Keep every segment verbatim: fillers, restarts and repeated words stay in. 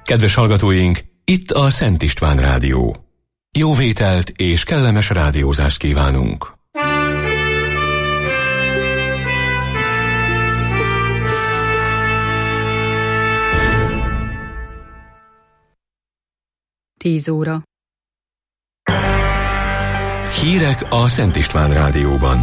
Kedves hallgatóink, itt a Szent István Rádió. Jó vételt és kellemes rádiózást kívánunk! Tíz óra. Hírek a Szent István Rádióban.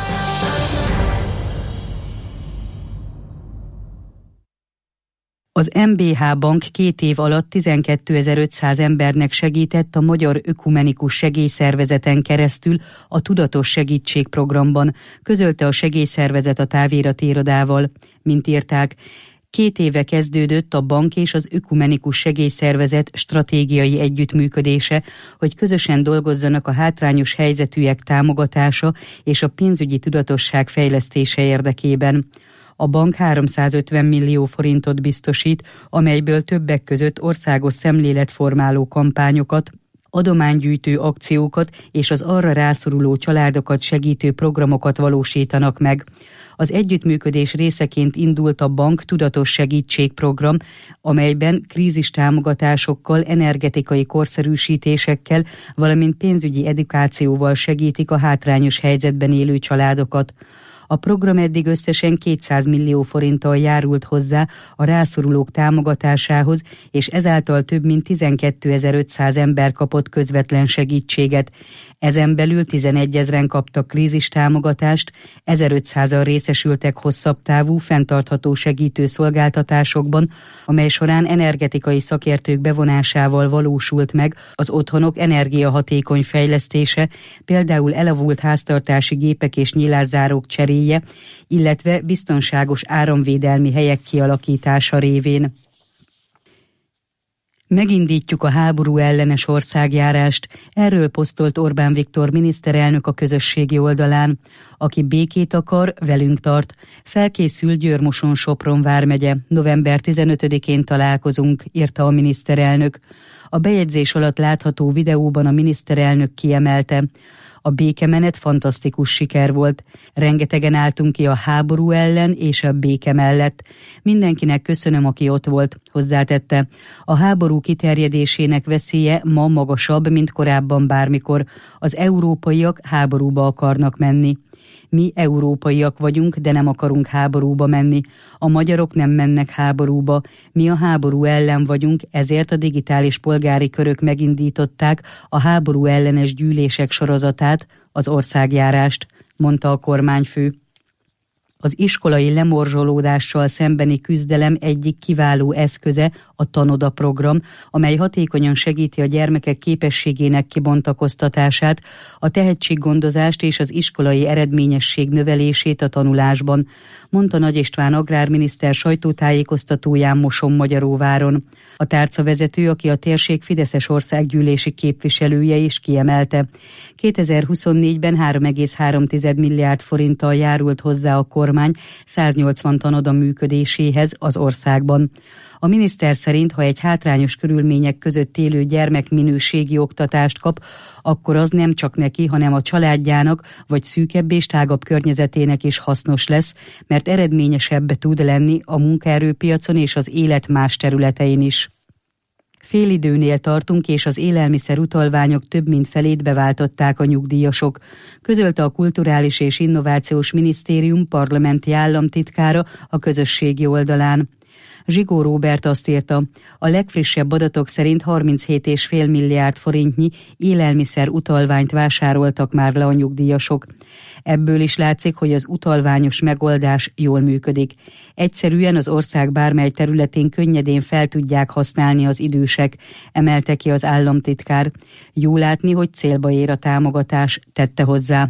Az em bé há Bank két év alatt tizenkétezer-ötszáz embernek segített a Magyar Ökumenikus Segélyszervezeten keresztül a Tudatos Segítség programban, közölte a segélyszervezet a távirati irodával. Mint írták, két éve kezdődött a bank és az Ökumenikus Segélyszervezet stratégiai együttműködése, hogy közösen dolgozzanak a hátrányos helyzetűek támogatása és a pénzügyi tudatosság fejlesztése érdekében. A bank háromszázötven millió forintot biztosít, amelyből többek között országos szemléletformáló kampányokat, adománygyűjtő akciókat és az arra rászoruló családokat segítő programokat valósítanak meg. Az együttműködés részeként indult a bank Tudatos Segítség program, amelyben krízistámogatásokkal, energetikai korszerűsítésekkel, valamint pénzügyi edukációval segítik a hátrányos helyzetben élő családokat. A program eddig összesen kétszáz millió forinttal járult hozzá a rászorulók támogatásához, és ezáltal több mint tizenkétezer-ötszáz ember kapott közvetlen segítséget. Ezen belül tizenegyezren kaptak krízistámogatást, ezerötszázan részesültek hosszabb távú, fenntartható segítő szolgáltatásokban, amely során energetikai szakértők bevonásával valósult meg az otthonok energiahatékony fejlesztése, például elavult háztartási gépek és nyilászárók cseréje, illetve biztonságos áramvédelmi helyek kialakítása révén. Megindítjuk a háború ellenes országjárást, erről posztolt Orbán Viktor miniszterelnök a közösségi oldalán. Aki békét akar, velünk tart. Felkészül Győr-Moson-Sopron vármegye. november tizenötödikén találkozunk, írta a miniszterelnök. A bejegyzés alatt látható videóban a miniszterelnök kiemelte: a békemenet fantasztikus siker volt. Rengetegen álltunk ki a háború ellen és a béke mellett. Mindenkinek köszönöm, aki ott volt, hozzátette. A háború kiterjedésének veszélye ma magasabb, mint korábban bármikor. Az európaiak háborúba akarnak menni. Mi európaiak vagyunk, de nem akarunk háborúba menni. A magyarok nem mennek háborúba. Mi a háború ellen vagyunk, ezért a digitális polgári körök megindították a háború ellenes gyűlések sorozatát, az országjárást, mondta a kormányfő. Az iskolai lemorzsolódással szembeni küzdelem egyik kiváló eszköze a Tanoda program, amely hatékonyan segíti a gyermekek képességének kibontakoztatását, a tehetséggondozást és az iskolai eredményesség növelését a tanulásban, mondta Nagy István agrárminiszter sajtótájékoztatóján Moson-Magyaróváron. A tárcavezető, aki a térség fideszes országgyűlési képviselője, is kiemelte: kétezer-huszonnégyben három egész három milliárd forinttal járult hozzá a kormány száznyolcvan tanoda működéséhez az országban. A miniszter szerint, ha egy hátrányos körülmények között élő gyermek minőségi oktatást kap, akkor az nem csak neki, hanem a családjának vagy szűkebb és tágabb környezetének is hasznos lesz, mert eredményesebb tud lenni a munkaerőpiacon és az élet más területein is. Félidőnél tartunk, és az élelmiszer utalványok több mint felét beváltották a nyugdíjasok, közölte a Kulturális és Innovációs Minisztérium parlamenti államtitkára a közösségi oldalán. Zsigó Róbert azt írta: a legfrissebb adatok szerint harminchét egész öt milliárd forintnyi élelmiszer utalványt vásároltak már le a nyugdíjasok. Ebből is látszik, hogy az utalványos megoldás jól működik. Egyszerűen az ország bármely területén könnyedén fel tudják használni az idősek, emelte ki az államtitkár. Jó látni, hogy célba ér a támogatás, tette hozzá.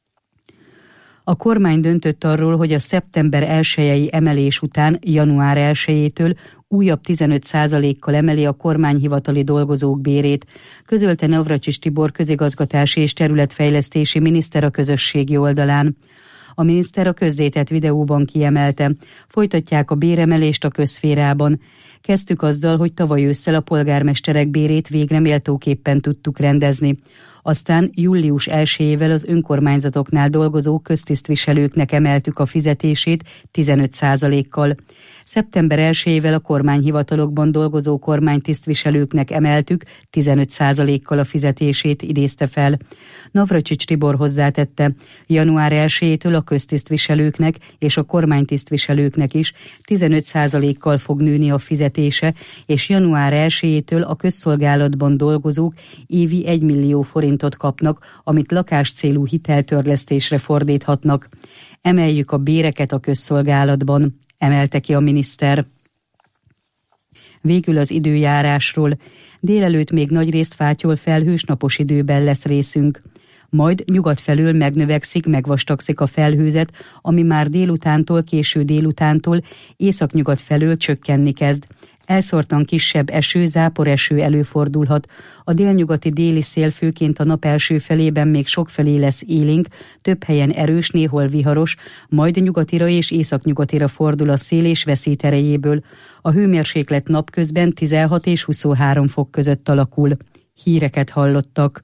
A kormány döntött arról, hogy a szeptember elsejei emelés után január elsejétől újabb tizenöt százalékkal emeli a kormányhivatali dolgozók bérét, közölte Navracsics Tibor közigazgatási és területfejlesztési miniszter a közösségi oldalán. A miniszter a közzétett videóban kiemelte: folytatják a béremelést a közszférában. Kezdtük azzal, hogy tavaly ősszel a polgármesterek bérét végre méltóképpen tudtuk rendezni. Aztán július elsejével az önkormányzatoknál dolgozó köztisztviselőknek emeltük a fizetését tizenöt százalékkal. Szeptember elsejével a kormányhivatalokban dolgozó kormánytisztviselőknek emeltük tizenöt százalékkal a fizetését, idézte fel. Navracsics Tibor hozzátette, január elsejétől a köztisztviselőknek és a kormánytisztviselőknek is tizenöt százalékkal fog nőni a fizetése, és január elsejétől a közszolgálatban dolgozók évi egy millió forintot kapnak, amit lakáscélú hiteltörlesztésre fordíthatnak. Emeljük a béreket a közszolgálatban, emelte ki a miniszter. Végül az időjárásról. Délelőtt még nagyrészt fátyol, felhős, napos időben lesz részünk. Majd nyugat felől megnövekszik, megvastagszik a felhőzet, ami már délutántól, késő délutántól északnyugat felől csökkenni kezd. Elszórtan kisebb eső, záporeső előfordulhat. A délnyugati déli szél főként a nap első felében még sokfelé lesz élénk, több helyen erős, néhol viharos, majd nyugatira és északnyugatira fordul a szél és veszít erejéből. A hőmérséklet napközben tizenhat és huszonhárom fok között alakul. Híreket hallottak.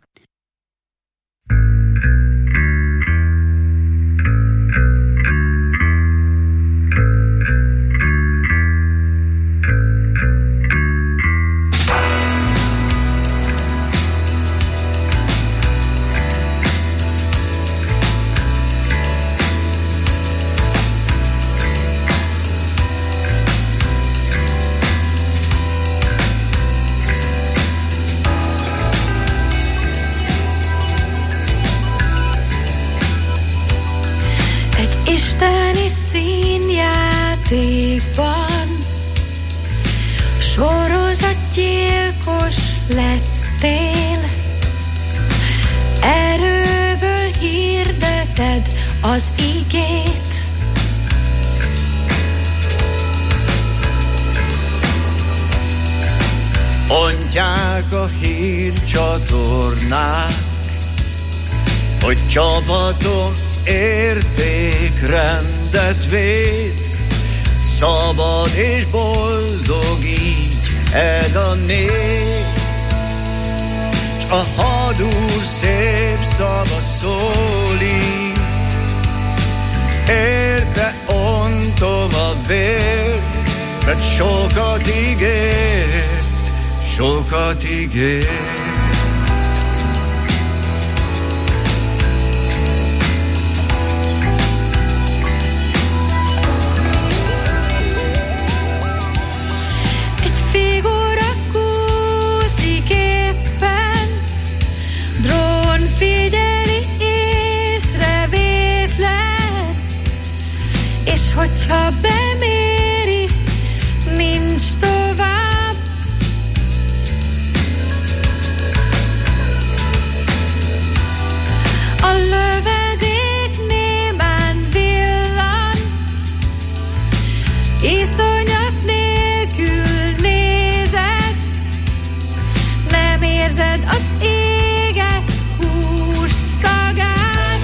Isteni színjátékban sorozatgyilkos lettél, erőből hirdeted az igét. Mondják a hírcsatornák, hogy csapatom értékrendet véd, szabad és boldog így ez a nép, s a hadúr szép szava szólít, érte ontom a vér, mert sokat ígért, sokat ígért. Hogyha beméri, nincs tovább. A lövedék némán villan, iszonyat nélkül nézed, nem érzed az éget hús szagát.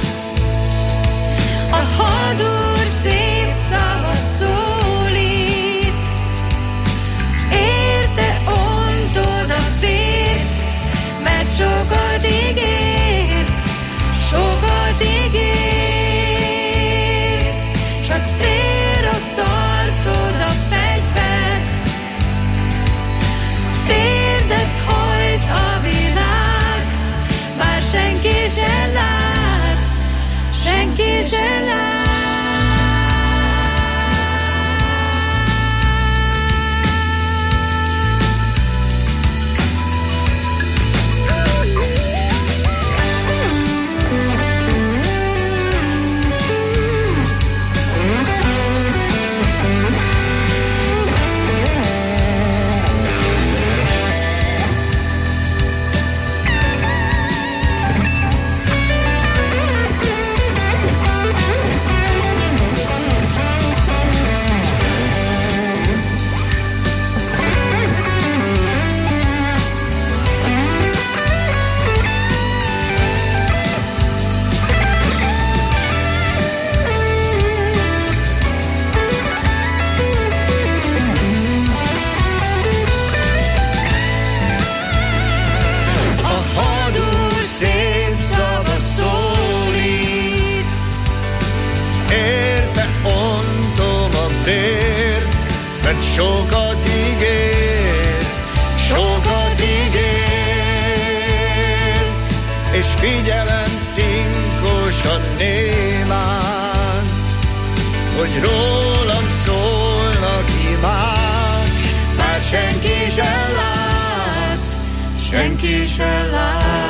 A hadúr szép szava szólít, érte ontod a vért, mert sokat ígért, sokat ígért, s a célra tartod sokat ígér, sokat ígér, és figyelem cinkosan némán, hogy rólam szólnak imák, már senki sem lát, senki sem lát.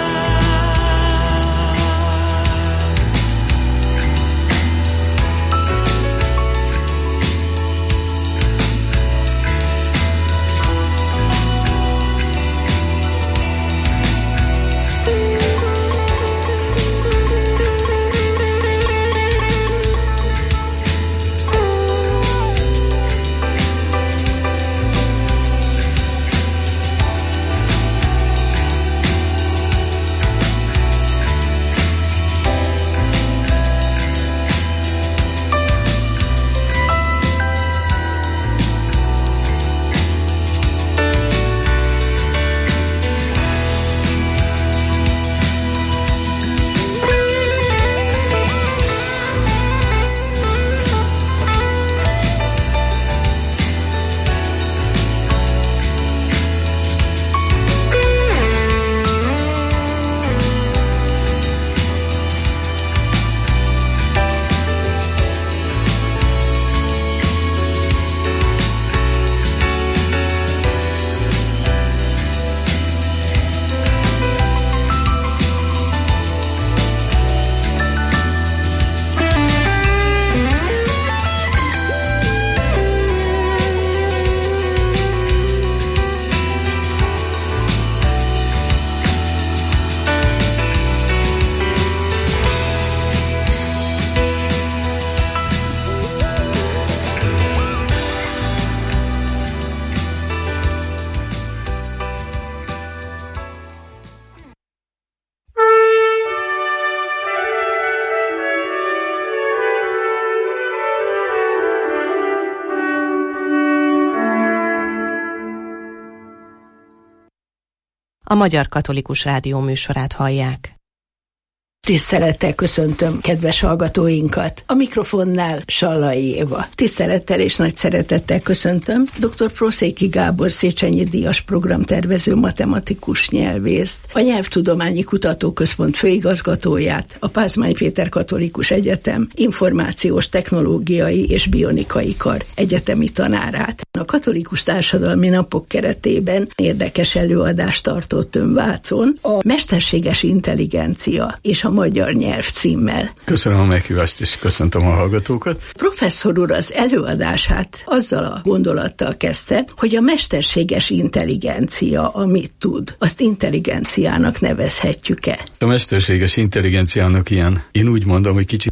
A Magyar Katolikus Rádió műsorát hallják. Tisztelettel köszöntöm kedves hallgatóinkat. A mikrofonnál Sallai Éva. Tisztelettel és nagy szeretettel köszöntöm dr. Proszéki Gábor Széchenyi díjas programtervező matematikus nyelvészt, a Nyelvtudományi Kutatóközpont főigazgatóját, a Pázmány Péter Katolikus Egyetem információs, technológiai és bionikai kar egyetemi tanárát. A Katolikus Társadalmi Napok keretében érdekes előadást tartott ön Vácon a mesterséges intelligencia és a magyar nyelv címmel. Köszönöm a meghívást, és köszöntöm a hallgatókat. Professzor úr az előadását azzal a gondolattal kezdte, hogy a mesterséges intelligencia, amit tud, azt intelligenciának nevezhetjük-e? A mesterséges intelligenciának ilyen, én úgy mondom, hogy kicsit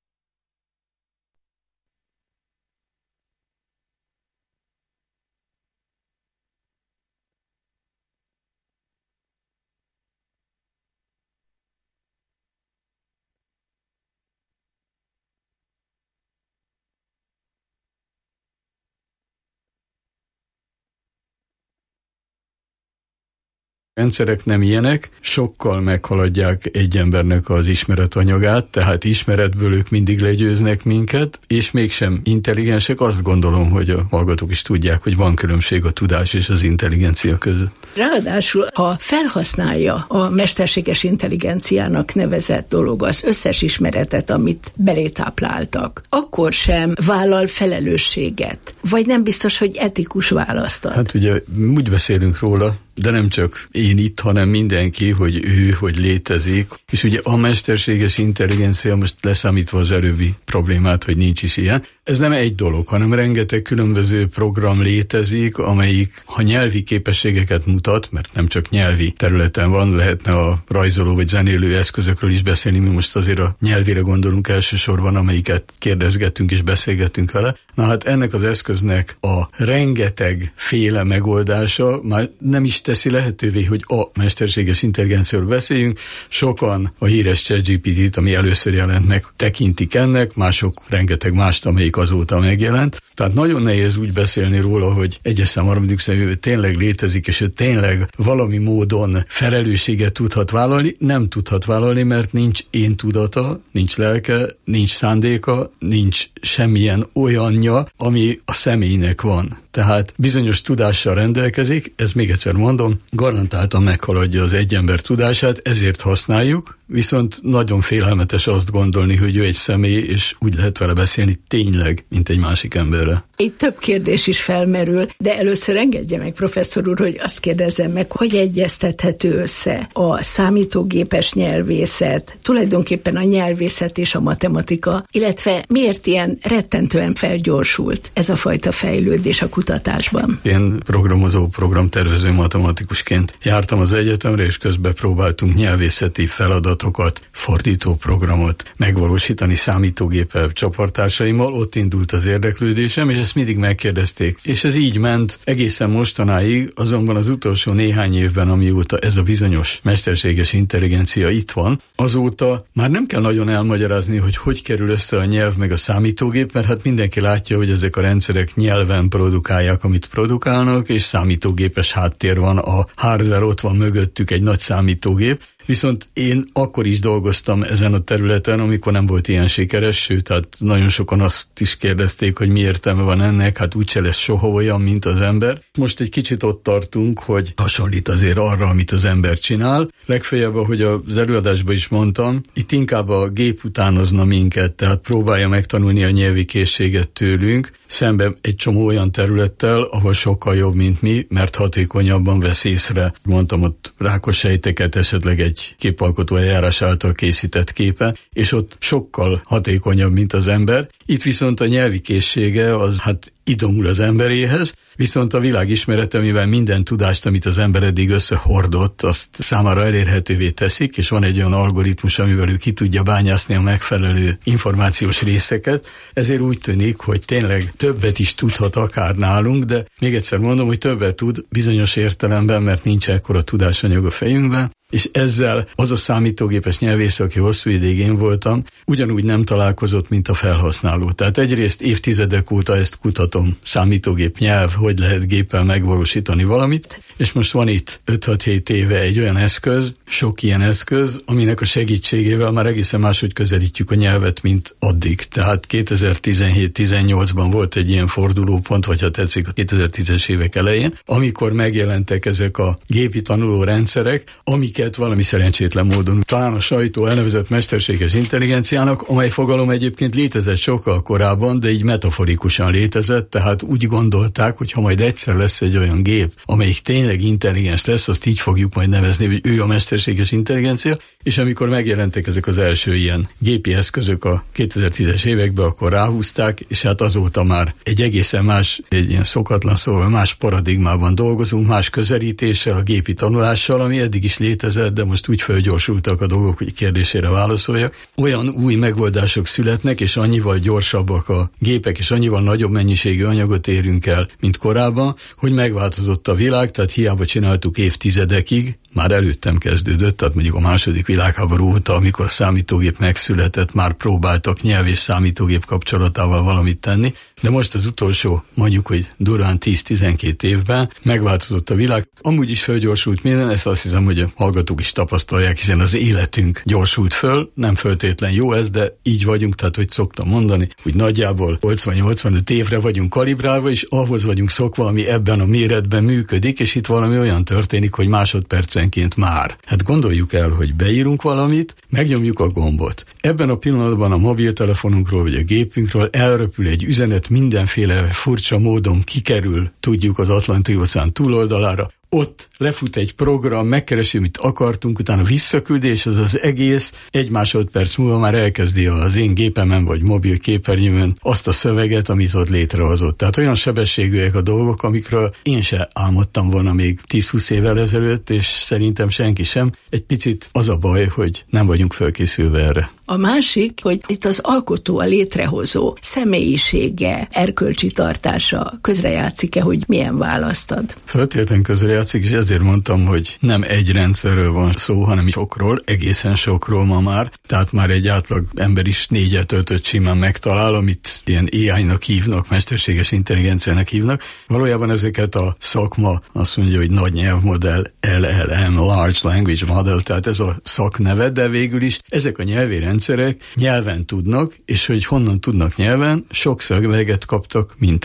rendszerek nem ilyenek, sokkal meghaladják egy embernek az ismeretanyagát, tehát ismeretből ők mindig legyőznek minket, és mégsem intelligensek. Azt gondolom, hogy a hallgatók is tudják, hogy van különbség a tudás és az intelligencia között. Ráadásul, ha felhasználja a mesterséges intelligenciának nevezett dolog az összes ismeretet, amit belétápláltak, akkor sem vállal felelősséget, vagy nem biztos, hogy etikus választ ad. Hát ugye úgy beszélünk róla, de nem csak én itt, hanem mindenki, hogy ő, hogy létezik. És ugye a mesterséges intelligencia, most leszámítva az előbbi problémát, hogy nincs is ilyen, ez nem egy dolog, hanem rengeteg különböző program létezik, amelyik, ha nyelvi képességeket mutat, mert nem csak nyelvi területen van, lehetne a rajzoló vagy zenélő eszközökről is beszélni, mi most azért a nyelvére gondolunk elsősorban, amelyiket kérdezgetünk és beszélgetünk vele. Na hát ennek az eszköznek a rengeteg féle megoldása már nem is teszi lehetővé, hogy a mesterséges intelligenciáról beszéljünk. Sokan a híres ChatGPT-t, ami először jelent meg, tekintik ennek, mások rengeteg mást, amelyik azóta megjelent. Tehát nagyon nehéz úgy beszélni róla, hogy egyes szám harmadik személyben tényleg létezik, és ő tényleg valami módon felelősséget tudhat vállalni. Nem tudhat vállalni, mert nincs én tudata, nincs lelke, nincs szándéka, nincs semmilyen olyanja, ami a személynek van. Tehát bizonyos tudással rendelkezik, ez még egyszer mondom, garantáltan meghaladja az egy ember tudását, ezért használjuk, viszont nagyon félelmetes azt gondolni, hogy ő egy személy, és úgy lehet vele beszélni tényleg, mint egy másik emberre. Itt több kérdés is felmerül, de először engedje meg, professzor úr, hogy azt kérdezzem meg, hogy egyeztethető össze a számítógépes nyelvészet, tulajdonképpen a nyelvészet és a matematika, illetve miért ilyen rettentően felgyorsult ez a fajta fejlődés a kutatásban? Én programozó, programtervező matematikusként jártam az egyetemre, és közben próbáltunk nyelvészeti feladatokat, fordítóprogramot megvalósítani számítógéppel csapattársaimmal, ott indult az érdeklődésem, és ezt mindig megkérdezték. És ez így ment egészen mostanáig, azonban az utolsó néhány évben, amióta ez a bizonyos mesterséges intelligencia itt van, azóta már nem kell nagyon elmagyarázni, hogy hogy kerül össze a nyelv meg a számítógép, mert hát mindenki látja, hogy ezek a rendszerek nyelven produkálják, amit produkálnak, és számítógépes háttér van, a hardware ott van mögöttük, egy nagy számítógép. Viszont én akkor is dolgoztam ezen a területen, amikor nem volt ilyen sikeres, sőt, hát nagyon sokan azt is kérdezték, hogy mi értelme van ennek, hát úgyse lesz soha olyan, mint az ember. Most egy kicsit ott tartunk, hogy hasonlít azért arra, amit az ember csinál. Legfeljebb, ahogy az előadásban is mondtam, itt inkább a gép utánozna minket, tehát próbálja megtanulni a nyelvi készséget tőlünk, szemben egy csomó olyan területtel, ahol sokkal jobb, mint mi, mert hatékonyabban vesz észre. Mondtam ott rákos sejteket, esetleg egy képalkotó eljárás által készített képe, és ott sokkal hatékonyabb, mint az ember. Itt viszont a nyelvi készsége az hát idomul az emberéhez, viszont a világismerete, mivel minden tudást, amit az ember eddig összehordott, azt számára elérhetővé teszik, és van egy olyan algoritmus, amivel ő ki tudja bányászni a megfelelő információs részeket, ezért úgy tűnik, hogy tényleg többet is tudhat akár nálunk, de még egyszer mondom, hogy többet tud bizonyos értelemben, mert nincs ekkora tudásanyag a fejünkben, és ezzel az a számítógépes nyelvész, aki hosszú ideig én voltam, ugyanúgy nem találkozott, mint a felhasználó. Tehát egyrészt évtizedek óta ezt kutatom, számítógép nyelv, hogy lehet géppel megvalósítani valamit, és most van itt öt-hat-hét éve egy olyan eszköz, sok ilyen eszköz, aminek a segítségével már egészen máshogy közelítjük a nyelvet, mint addig. Tehát kétezer-tizenhét-tizennyolcban volt egy ilyen fordulópont, vagy ha tetszik, a kétezer-tízes évek elején, amikor megjelentek ezek a gépi tanuló rendszerek, amiket valami szerencsétlen módon talán a sajtó elnevezett mesterséges intelligenciának, amely fogalom egyébként létezett sokkal korábban, de így metaforikusan létezett, tehát úgy gondolták, hogy ha majd egyszer lesz egy olyan gép, amelyik tényleg intelligens lesz, azt így fogjuk majd nevezni, hogy ő a mesterséges intelligencia, és amikor megjelentek ezek az első ilyen gépi eszközök a kétezer-tízes években, akkor ráhúzták, és hát azóta már egy egészen más, egy ilyen szokatlan szóval más paradigmában dolgozunk, más közelítéssel, a gépi tanulással, ami eddig is létezett, de most úgy felgyorsultak a dolgok, hogy kérdésére válaszoljak. Olyan új megoldások születnek, és annyival gyorsabbak a gépek, és annyival nagyobb mennyiségű anyagot érünk el, mint korábban, hogy megváltozott a világ, tehát hiába csináltuk évtizedekig, már előttem kezdődött, tehát mondjuk a második világháború óta, amikor a számítógép megszületett, már próbáltak nyelv és számítógép kapcsolatával valamit tenni, de most az utolsó, mondjuk, hogy durván tíz-tizenkét évben megváltozott a világ. Amúgy is fölgyorsult minden, ezt azt hiszem, hogy a hallgatók is tapasztalják, hiszen az életünk gyorsult föl, nem föltétlen jó ez, de így vagyunk, tehát hogy szoktam mondani, hogy nagyjából nyolcvan-nyolcvanöt évre vagyunk kalibrálva, és ahhoz vagyunk szokva, ami ebben a méretben működik, és itt valami olyan történik, hogy másodpercenként már. Hát gondoljuk el, hogy beírunk valamit, megnyomjuk a gombot. Ebben a pillanatban a mobiltelefonunkról vagy a gépünkről elröpül egy üzenet, mindenféle furcsa módon kikerül, tudjuk, az Atlanti-óceán túloldalára, ott lefut egy program, megkeresi, mit akartunk, utána visszaküldés, az az egész egy másodperc múlva már elkezdi az én gépemen vagy mobil képernyőn azt a szöveget, amit ott létrehozott. Tehát olyan sebességűek a dolgok, amikről én se álmodtam volna még tíz-húsz évvel ezelőtt, és szerintem senki sem. Egy picit az a baj, hogy nem vagyunk felkészülve erre. A másik, hogy itt az alkotó, a létrehozó személyisége, erkölcsi tartása közrejátszik-e, hogy milyen választ ad? Föltétlenül közrejátszik, és ezért mondtam, hogy nem egy rendszerről van szó, hanem sokról, egészen sokról ma már. Tehát már egy átlag ember is négyet, ötöt simán megtalál, amit ilyen á í-nak hívnak, mesterséges intelligenciának hívnak. Valójában ezeket a szakma azt mondja, hogy nagy nyelvmodell, el el em, Large Language Model, tehát ez a szakneve, de végül is ezek a nyelvi rendszerek nyelven tudnak, és hogy honnan tudnak nyelven, sok szöveget kaptak mintának.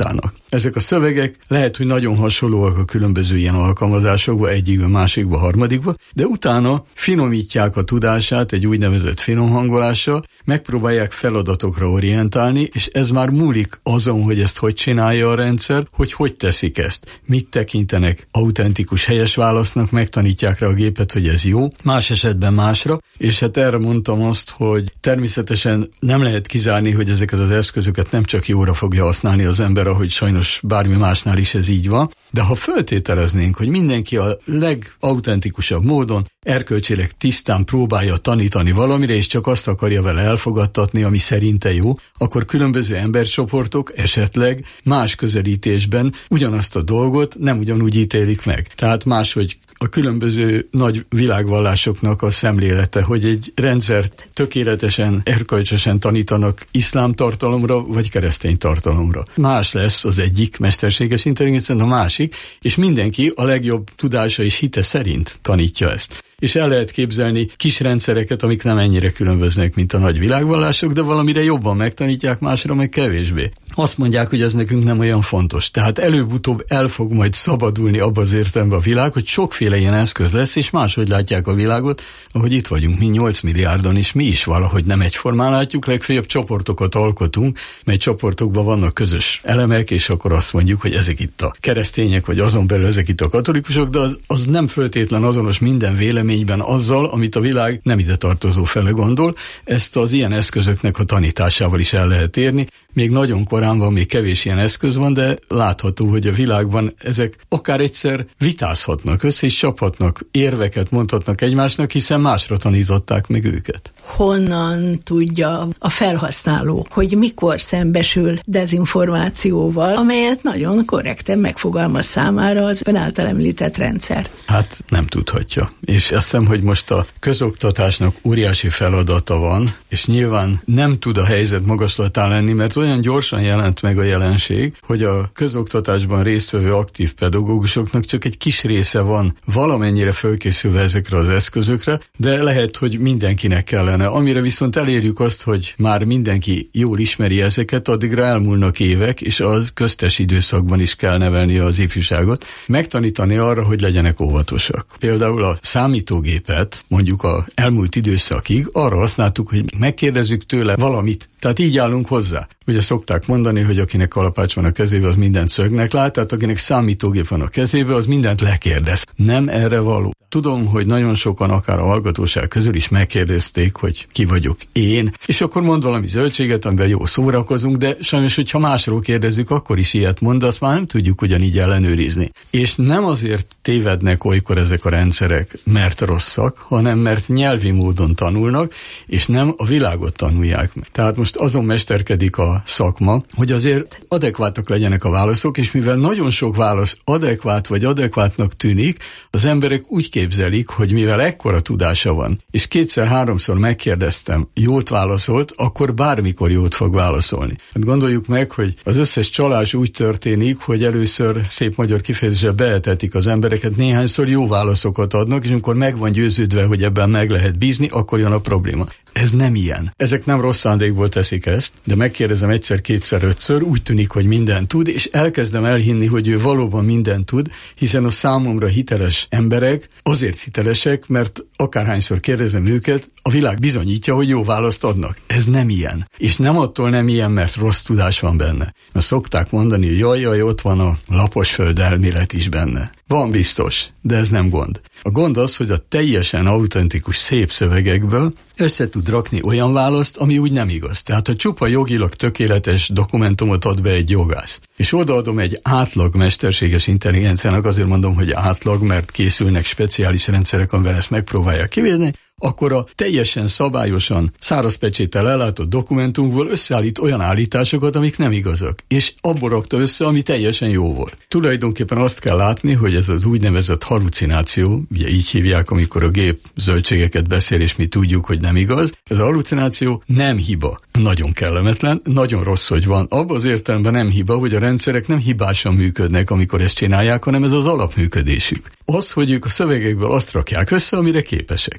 Ezek a szövegek lehet, hogy nagyon hasonlóak a különböző ilyen alkalmazásokba, egyikbe, másikba, harmadikba, de utána finomítják a tudását egy úgynevezett finomhangolással, megpróbálják feladatokra orientálni, és ez már múlik azon, hogy ezt hogy csinálja a rendszer, hogy hogy teszik ezt. Mit tekintenek autentikus helyes válasznak, megtanítják rá a gépet, hogy ez jó, más esetben másra, és hát erre mondtam azt, hogy természetesen nem lehet kizárni, hogy ezeket az eszközöket nem csak jóra fogja használni az ember, ahogy sajnos bármi másnál is ez így van, de ha feltételeznénk, hogy mindenki a legautentikusabb módon erkölcsileg tisztán próbálja tanítani valamire, és csak azt akarja vele elfogadtatni, ami szerinte jó, akkor különböző embercsoportok esetleg más közelítésben ugyanazt a dolgot nem ugyanúgy ítélik meg. Tehát máshogy a különböző nagy világvallásoknak a szemlélete, hogy egy rendszert tökéletesen, erkölcsösen tanítanak iszlám tartalomra, vagy keresztény tartalomra. Más lesz az egyik mesterséges intelligencia, a másik, és mindenki a legjobb tudása és hite szerint tanítja ezt. És el lehet képzelni kis rendszereket, amik nem ennyire különböznek, mint a nagy világvallások, de valamire jobban megtanítják, másra meg kevésbé. Azt mondják, hogy ez nekünk nem olyan fontos. Tehát előbb-utóbb el fog majd szabadulni abba az értelemben a világ, hogy sokféle ilyen eszköz lesz, és máshogy látják a világot, ahogy itt vagyunk mi nyolc milliárdan, és mi is valahogy nem egyformán látjuk, legfeljebb csoportokat alkotunk, mely csoportokban vannak közös elemek, és akkor azt mondjuk, hogy ezek itt a keresztények, vagy azon belül ezek itt a katolikusok, de az, az nem föltétlen azonos minden véleményben azzal, amit a világ nem ide tartozó fele gondol. Ezt az ilyen eszközöknek a tanításával is el lehet érni. Még nagyon korán van, még kevés ilyen eszköz van, de látható, hogy a világban ezek akár egyszer vitázhatnak össze, és csaphatnak, érveket mondhatnak egymásnak, hiszen másra tanították meg őket. Honnan tudja a felhasználó, hogy mikor szembesül dezinformációval, amelyet nagyon korrekten megfogalmaz számára az ön által említett rendszer? Hát nem tudhatja. És azt hiszem, hogy most a közoktatásnak óriási feladata van, és nyilván nem tud a helyzet magaslatán lenni, mert olyan gyorsan jelent meg a jelenség, hogy a közoktatásban résztvevő aktív pedagógusoknak csak egy kis része van valamennyire fölkészülve ezekre az eszközökre, de lehet, hogy mindenkinek kellene. Amire viszont elérjük azt, hogy már mindenki jól ismeri ezeket, addigra elmúlnak évek, és a köztes időszakban is kell nevelni az ifjúságot, megtanítani arra, hogy legyenek óvatosak. Például a számítógépet mondjuk az elmúlt időszakig arra használtuk, hogy megkérdezzük tőle valamit, tehát így állunk hozzá. Ugye szokták mondani, hogy akinek kalapács van a kezébe, az mindent szögnek lát, tehát akinek számítógép van a kezébe, az mindent lekérdez. Nem erre való. Tudom, hogy nagyon sokan, akár a hallgatóság közül is megkérdezték, hogy ki vagyok én, és akkor mond valami zöldséget, amivel jó szórakozunk, de sajnos, hogyha másról kérdezzük, akkor is ilyet mond, azt már nem tudjuk ugyanígy ellenőrizni. És nem azért tévednek olykor ezek a rendszerek, mert rosszak, hanem mert nyelvi módon tanulnak, és nem a világot tanulják meg. Tehát most azon mesterkedik a szakma, hogy azért adekvátak legyenek a válaszok, és mivel nagyon sok válasz adekvát vagy adekvátnak tűnik, az emberek úgy képzelik, hogy mivel ekkora tudása van, és kétszer-háromszor megkérdeztem, jót válaszolt, akkor bármikor jót fog válaszolni. Hát gondoljuk meg, hogy az összes csalás úgy történik, hogy először szép magyar kifejezéssel beetetik az embereket, néhányszor jó válaszokat adnak, és amikor meg van győződve, hogy ebben meg lehet bízni, akkor jön a probléma. Ez nem ilyen. Ezek nem rossz szándékból teszik ezt, de megkérdezem egyszer, kétszer, ötször, úgy tűnik, hogy mindent tud, és elkezdem elhinni, hogy ő valóban mindent tud, hiszen a számomra hiteles emberek azért hitelesek, mert akárhányszor kérdezem őket, a világ bizonyítja, hogy jó választ adnak. Ez nem ilyen. És nem attól nem ilyen, mert rossz tudás van benne. Mert szokták mondani, hogy jaj, jaj, ott van a laposföld elmélet is benne. Van biztos, de ez nem gond. A gond az, hogy a teljesen autentikus szép szövegekből össze tud rakni olyan választ, ami úgy nem igaz. Tehát, ha csupa jogilag tökéletes dokumentumot ad be egy jogász, és odaadom egy átlag mesterséges intelligenciának, azért mondom, hogy átlag, mert készülnek speciális rendszerek, amivel ezt megpróbálják kivédeni, akkor a teljesen szabályosan száraz pecséttel ellátott dokumentumból összeállít olyan állításokat, amik nem igazak. És abból rakta össze, ami teljesen jó volt. Tulajdonképpen azt kell látni, hogy ez az úgynevezett halucináció, ugye így hívják, amikor a gép zöldségeket beszél, és mi tudjuk, hogy nem igaz. Ez a halucináció nem hiba. Nagyon kellemetlen, nagyon rossz, hogy van. Abban az értelemben nem hiba, hogy a rendszerek nem hibásan működnek, amikor ezt csinálják, hanem ez az alapműködésük. Az, hogy ők a szövegekből azt rakják össze, amire képesek. Az egy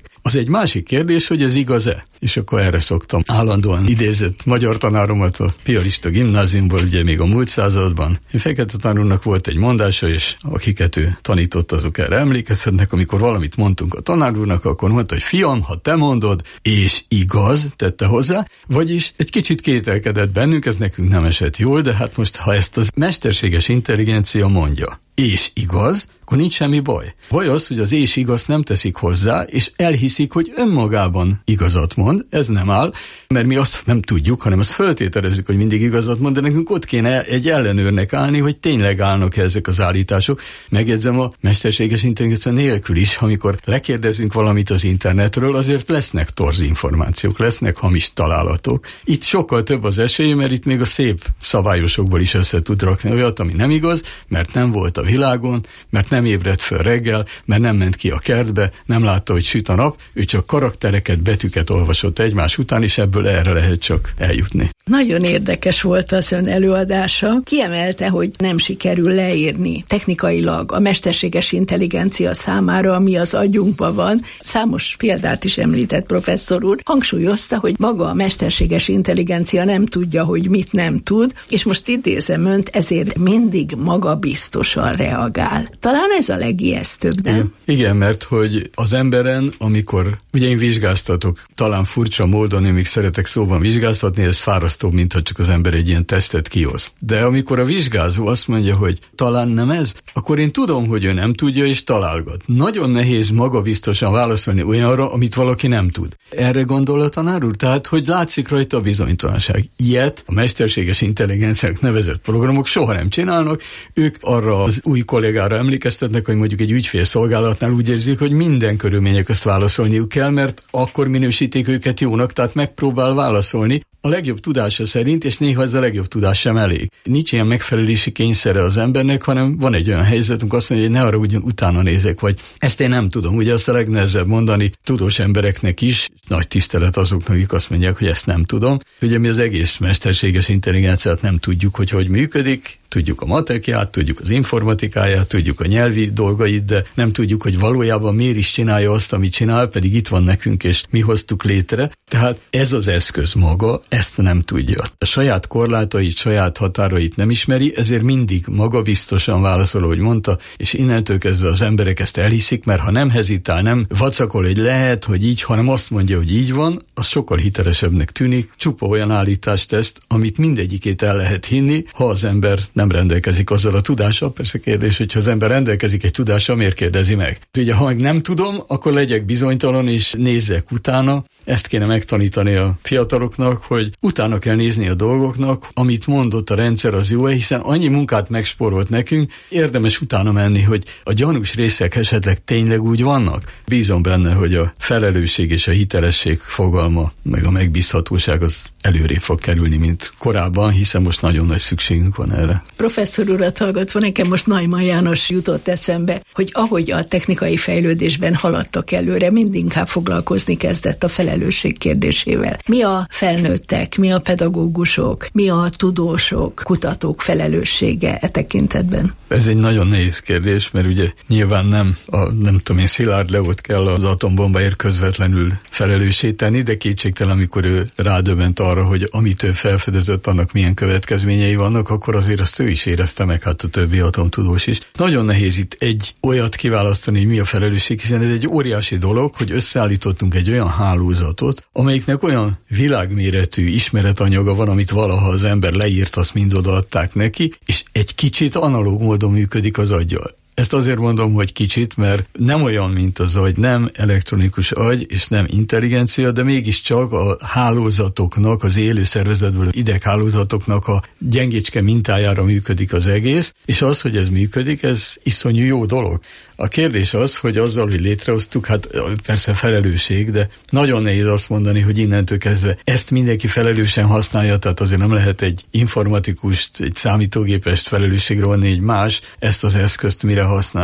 másik kérdés, hogy ez igaz-e? És akkor erre szoktam állandóan idézett magyar tanáromat a piarista gimnáziumból, ugye még a múlt században. Fekete tanárnak volt egy mondása, és akiket ő tanított, azok erre emlékezhetnek, amikor valamit mondtunk a tanár úrnak, akkor mondta, hogy fiam, ha te mondod, és igaz, tette hozzá, vagyis egy kicsit kételkedett bennünk, ez nekünk nem esett jól, de hát most, ha ezt a mesterséges intelligencia mondja, és igaz, akkor nincs semmi baj. Baj az, hogy az és igaz nem teszik hozzá, és elhiszik, hogy önmagában igazat mond, ez nem áll, mert mi azt nem tudjuk, hanem azt föltételezzük, hogy mindig igazat mond, de nekünk ott kéne egy ellenőrnek állni, hogy tényleg állnak ezek az állítások. Megjegyzem, a mesterséges intelligencia nélkül is, amikor lekérdezünk valamit az internetről, azért lesznek torz információk, lesznek hamis találatok. Itt sokkal több az esély, mert itt még a szép szabályosokból is össze tud rakni olyat, ami nem igaz, mert nem volt a világon, mert nem ébredt föl reggel, mert nem ment ki a kertbe, nem látta, hogy süt a nap, ő csak karaktereket, betűket olvasott egymás után, és ebből erre lehet csak eljutni. Nagyon érdekes volt az ön előadása. Kiemelte, hogy nem sikerül leírni technikailag a mesterséges intelligencia számára, ami az agyunkban van. Számos példát is említett professzor úr. Hangsúlyozta, hogy maga a mesterséges intelligencia nem tudja, hogy mit nem tud, és most idézem önt, ezért mindig magabiztosan reagál. Talán ez a legijesztőbb, nem? Igen, Igen, mert hogy az emberen, amikor, ugye én vizsgáztatok, talán furcsa módon, én még szeretek szóban vizsgáztatni, ez fárasztóbb, mint ha csak az ember egy ilyen tesztet kioszt. De amikor a vizsgázó azt mondja, hogy talán nem ez, akkor én tudom, hogy ő nem tudja, és találgat. Nagyon nehéz magabiztosan válaszolni olyanra, amit valaki nem tud. Erre gondol a tanár úr? Tehát, hogy látszik rajta a bizonytalanság. Ilyet a mesterséges intelligenciák nevezett programok soha nem csinálnak. Ők arra az új kollégára emlékeztetnek, hogy mondjuk egy ügyfélszolgálatnál úgy érzik, hogy minden körülmények közt válaszolniuk kell, mert akkor minősítik őket jónak, tehát megpróbál válaszolni a legjobb tudása szerint, és néha ez a legjobb tudás sem elég. Nincs ilyen megfelelési kényszere az embernek, hanem van egy olyan helyzetünk, azt mondja, hogy ne arra ugyan utána nézek, vagy ezt én nem tudom. Ugye azt a legnehezebb mondani tudós embereknek is, nagy tisztelet azoknak, akik azt mondják, hogy ezt nem tudom. Ugye mi az egész mesterséges intelligenciát nem tudjuk, hogy hogy működik, tudjuk a matekját, tudjuk az informatikáját, tudjuk a nyelvi dolgait, de nem tudjuk, hogy valójában miért is csinálja azt, amit csinál, pedig itt van nekünk, és mi hoztuk létre. Tehát ez az eszköz maga, ezt nem tudja. A saját korlátait, saját határait nem ismeri, ezért mindig magabiztosan válaszol, ahogy mondta, és innentől kezdve az emberek ezt elhiszik, mert ha nem hezitál, nem vacakol, hogy lehet, hogy így, hanem azt mondja, hogy így van, az sokkal hitelesebbnek tűnik, csupa olyan állítást tesz, amit mindegyikét el lehet hinni, ha az ember nem rendelkezik azzal a tudással. Persze kérdés, hogy ha az ember rendelkezik egy tudással, miért kérdezi meg? Ugye, ha meg nem tudom, akkor legyek bizonytalan, és nézzek utána. Ezt kéne megtanítani a fiataloknak, hogy utána kell nézni a dolgoknak, amit mondott a rendszer, az jó, hiszen annyi munkát megsporolt nekünk, érdemes utána menni, hogy a gyanús részek esetleg tényleg úgy vannak. Bízom benne, hogy a felelősség és a hitelesség fogalma, meg a megbízhatóság az előrébb fog kerülni, mint korábban, hiszen most nagyon nagy szükségünk van erre. Professzor urat hallgatva, nekem most Neumann János jutott eszembe, hogy ahogy a technikai fejlődésben haladtak előre, mindinkább foglalkozni kezdett a felelősség kérdésével. Mi a felnőttek, mi a pedagógusok, mi a tudósok, kutatók felelőssége e tekintetben? Ez egy nagyon nehéz kérdés, mert ugye nyilván nem a, nem tudom én, Szilárd Leót kell az atombombaért közvetlenül felelőssé tenni, de kétségtelen, amikor ő rádöbbent arra, hogy amit ő felfedezett, annak milyen következményei vannak, akkor azért azt ő is érezte meg, hát a többi atomtudós is. Nagyon nehéz itt egy olyat kiválasztani, hogy mi a felelősség, hiszen ez egy óriási dolog, hogy összeállítottunk egy olyan hálózatot, amelyiknek olyan világméretű ismeretanyaga van, amit valaha az ember leírt, azt mind odaadták neki, és egy kicsit analóg módon működik az aggyal. Ezt azért mondom, hogy kicsit, mert nem olyan, mint az agy, nem elektronikus agy, és nem intelligencia, de mégiscsak a hálózatoknak, az élő szervezetből ideghálózatoknak a gyengécske mintájára működik az egész, és az, hogy ez működik, ez iszonyú jó dolog. A kérdés az, hogy azzal, hogy létrehoztuk, hát persze felelősség, de nagyon nehéz azt mondani, hogy innentől kezdve ezt mindenki felelősen használja, tehát azért nem lehet egy informatikust, egy számítógépest felelősségre vonni, egy más ezt az eszközt mire használja.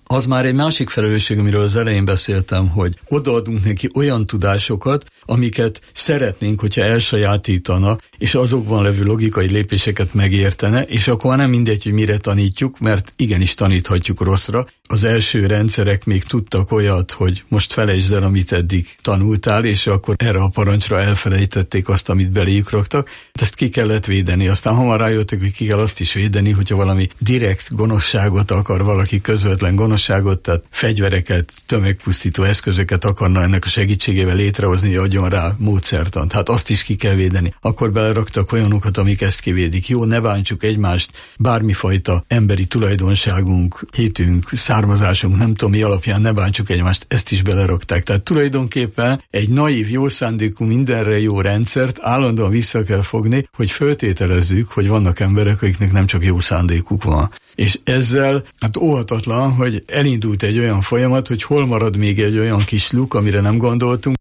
Az már egy másik felelősség, amiről az elején beszéltem, hogy odaadunk neki olyan tudásokat, amiket szeretnénk, hogyha elsajátítana, és azokban levő logikai lépéseket megértene, és akkor nem mindegy, hogy mire tanítjuk, mert igenis taníthatjuk rosszra. Az első rendszerek még tudtak olyat, hogy most felejtsd el, amit eddig tanultál, és akkor erre a parancsra elfelejtették azt, amit beléjük raktak. Ezt ki kellett védeni. Aztán hamar rájöttek, hogy ki kell azt is védeni, hogyha valami direkt gonoszságot akar valaki, közvetlen gonoszságot, tehát fegyvereket, tömegpusztító eszközöket akarna ennek a segítségével létrehozni, adjon rá módszertant. Hát azt is ki kell védeni. Akkor beleraktak olyanokat, amik ezt kivédik. Jó, ne bántsuk egymást, bármifajta emberi tulajdonságunk, hitünk, származásunk, nem tudom mi alapján ne bántsuk egymást, ezt is belerakták. Tehát tulajdonképpen egy naív, jó szándékú, mindenre jó rendszert állandóan vissza kell fogni, hogy föltételezzük, hogy vannak emberek, akiknek nem csak jó szándékuk van. És ezzel hát óhatatlan, hogy elindult egy olyan folyamat, hogy hol marad még egy olyan kis luk, amire nem gondoltunk.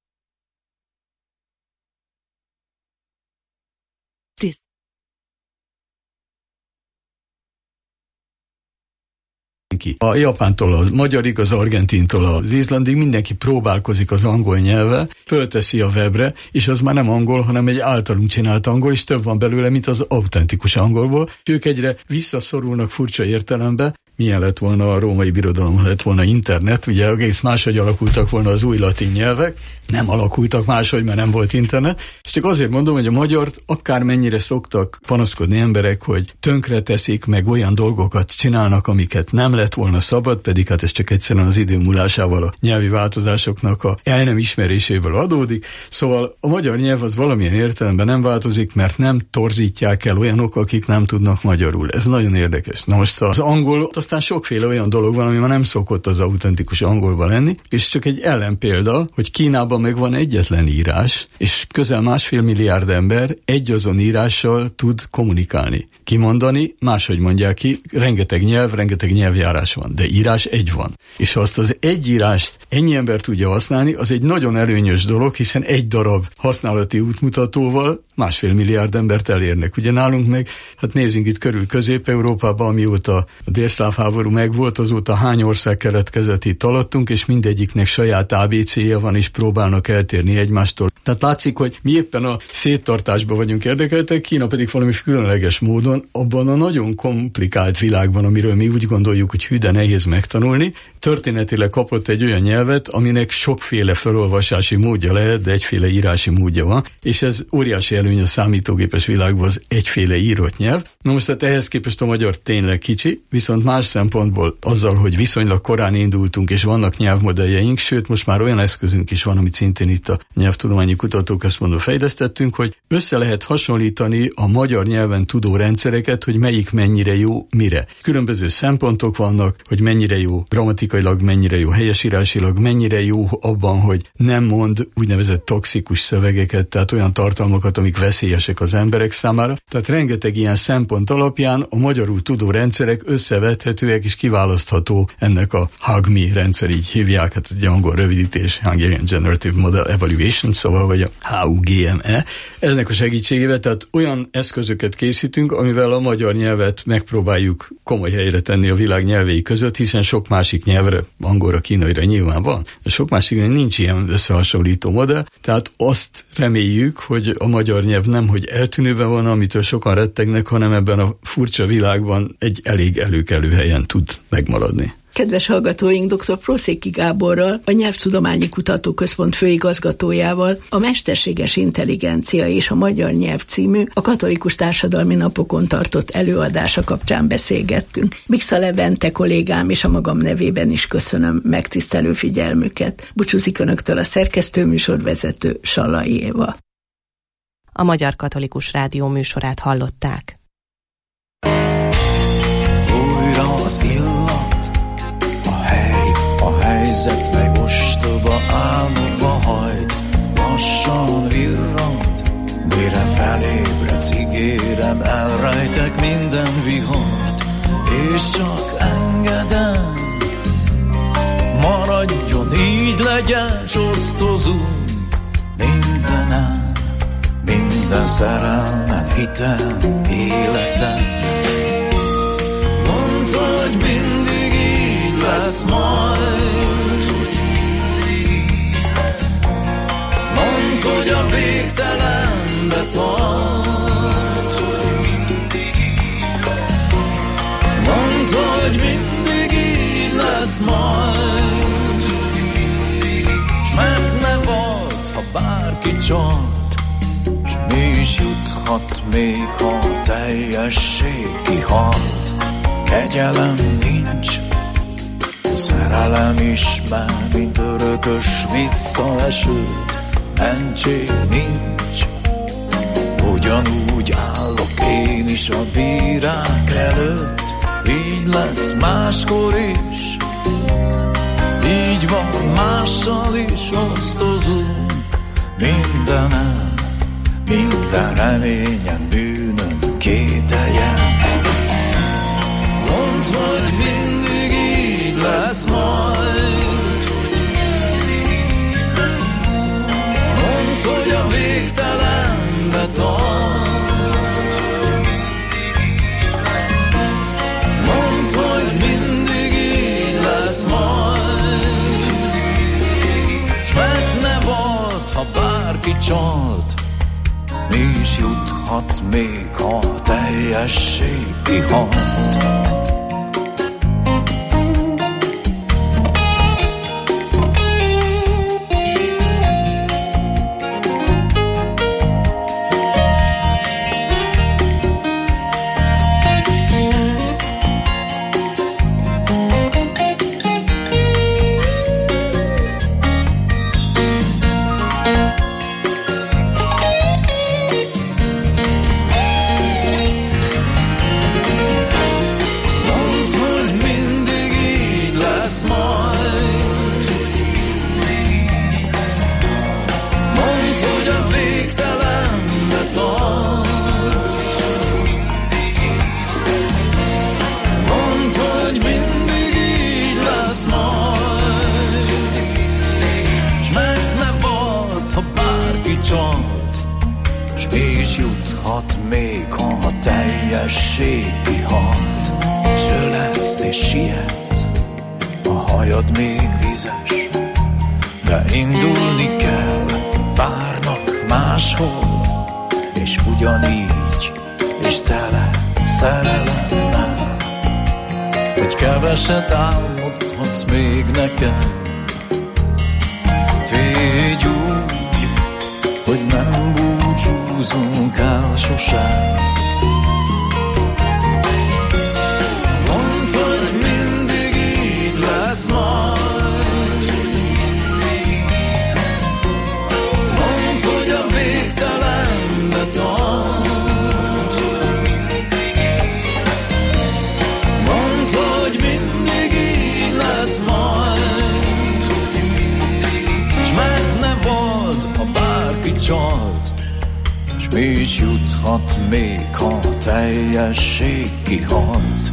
Tiszt. A japántól az magyarig, az argentintól az izlandig mindenki próbálkozik az angol nyelvvel, fölteszi a webre, és az már nem angol, hanem egy általunk csinált angol, és több van belőle, mint az autentikus angolból. Ők egyre visszaszorulnak furcsa értelembe. Milyen lett volna a római birodalom, lett volna internet, ugye egész máshogy alakultak volna az új latin nyelvek, nem alakultak máshogy, mert nem volt internet, és csak azért mondom, hogy a magyart akármennyire szoktak panaszkodni emberek, hogy tönkre teszik, meg olyan dolgokat csinálnak, amiket nem lett volna szabad, pedig hát ez csak egyszerűen az idő múlásával a nyelvi változásoknak a el nem ismeréséből adódik. Szóval a magyar nyelv az valamilyen értelemben nem változik, mert nem torzítják el olyanok, akik nem tudnak magyarul. Ez nagyon érdekes. Na most az angol, aztán sokféle olyan dolog van, ami már nem szokott az autentikus angolba lenni, és csak egy ellenpélda, hogy Kínában meg van egyetlen írás, és közel másfél milliárd ember egy azon írással tud kommunikálni. Kimondani, máshogy mondják ki, rengeteg nyelv, rengeteg nyelvjárás van, de írás egy van. És ha azt az egy írást ennyi ember tudja használni, az egy nagyon előnyös dolog, hiszen egy darab használati útmutatóval másfél milliárd embert elérnek. Ugye nálunk meg, hát nézzünk itt körül Közép-Európában, amióta a délszláv háború megvolt, azóta hány ország keletkezett itt alattunk, és mindegyiknek saját á bé cé-je van, és próbálnak eltérni egymástól. Tehát látszik, hogy mi éppen a széttartásban vagyunk érdekeltek, Kína pedig valami különleges módon abban a nagyon komplikált világban, amiről mi úgy gondoljuk, hogy hű, de nehéz megtanulni, történetileg kapott egy olyan nyelvet, aminek sokféle felolvasási módja lehet, de egyféle írási módja van, és ez óriási előny a számítógépes világban az egyféle írott nyelv. Na most hát ehhez képest a magyar tényleg kicsi, viszont más szempontból azzal, hogy viszonylag korán indultunk, és vannak nyelvmodelljeink, sőt most már olyan eszközünk is van, amit szintén itt a Nyelvtudományi Kutatóközpontban fejlesztettünk, hogy össze lehet hasonlítani a magyar nyelven tudó rendszereket, hogy melyik mennyire jó mire. Különböző szempontok vannak, hogy mennyire jó grammatikailag, mennyire jó helyesírásilag, mennyire jó abban, hogy nem mond úgynevezett toxikus szövegeket, tehát olyan tartalmakat, amik veszélyesek az emberek számára. Tehát rengeteg ilyen szempont alapján a magyarul tudó rendszerek összevethetőek és kiválasztható ennek a HAGMI rendszer, így hívják, hát egy angol rövidítés, Hungarian Generative Model Evaluation, szóval vagy a há u gé em e. Ennek a segítségével, tehát olyan eszközöket készítünk, amivel a magyar nyelvet megpróbáljuk komoly helyre tenni a világ nyelvei között, hiszen sok másik nyelvre, angolra, kínaira nyilván van, de sok másik nincs ilyen összehasonlító modell, tehát azt reméljük, hogy a magyar nyelv nem, hogy eltűnőben van, amitől sokan rettegnek, hanem ebben a furcsa világban egy elég előkelő helyen tud megmaradni. Kedves hallgatóink, dr. Prószéki Gáborral, a Nyelvtudományi Kutatóközpont főigazgatójával a Mesterséges Intelligencia és a Magyar Nyelv című a Katolikus Társadalmi Napokon tartott előadása kapcsán beszélgettünk. Miksa Levente kollégám és a magam nevében is köszönöm megtisztelő figyelmüket. Búcsúzik önöktől a szerkesztő műsorvezető Sallai Éva. A Magyar Katolikus Rádió műsorát hallották. Újra az illat, a hely, a helyzet, mely ostoba álmokba hajt, lassan virrant, mire felébredsz, ígérem, elrejtek minden vihart, és csak engedem, maradjon, így legyen, s osztozunk mindenen, minden szerelmen, hitem, életem. Mondd, hogy mindig így lesz majd. Mondd, hogy a végtelenbe tart. Mondd, hogy mindig így lesz majd. S meg ne volt, ha bárki csalt, s mi is juthat még, ha a teljesség kihalt. Kegyelem nincs, a szerelem is már, mint örökös visszaesőt. Mentség nincs, ugyanúgy állok én is a bírák előtt. Így lesz máskor is, így van mással is, osztozunk mindenen, minden reményen, bűnön, kételjen. Mondd, hogy mindig így lesz majd. Mondd, hogy a végtelenbe tart. Mondd, hogy mindig így lesz majd. S meg ne volt, ha bárki csalt, mi is juthat még, ha a teljesség kihalt. Keveset álmodhatsz még nekem. Tégy úgy, hogy nem búcsúzunk el sosem. Mondd, hogy mindig így lesz majd. Mondd, hogy a végtelenbe tart. Csalt, s mi is juthat még, ha a teljesség kihalt.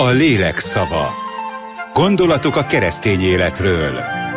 A lélek szava. Gondolatok a keresztény életről.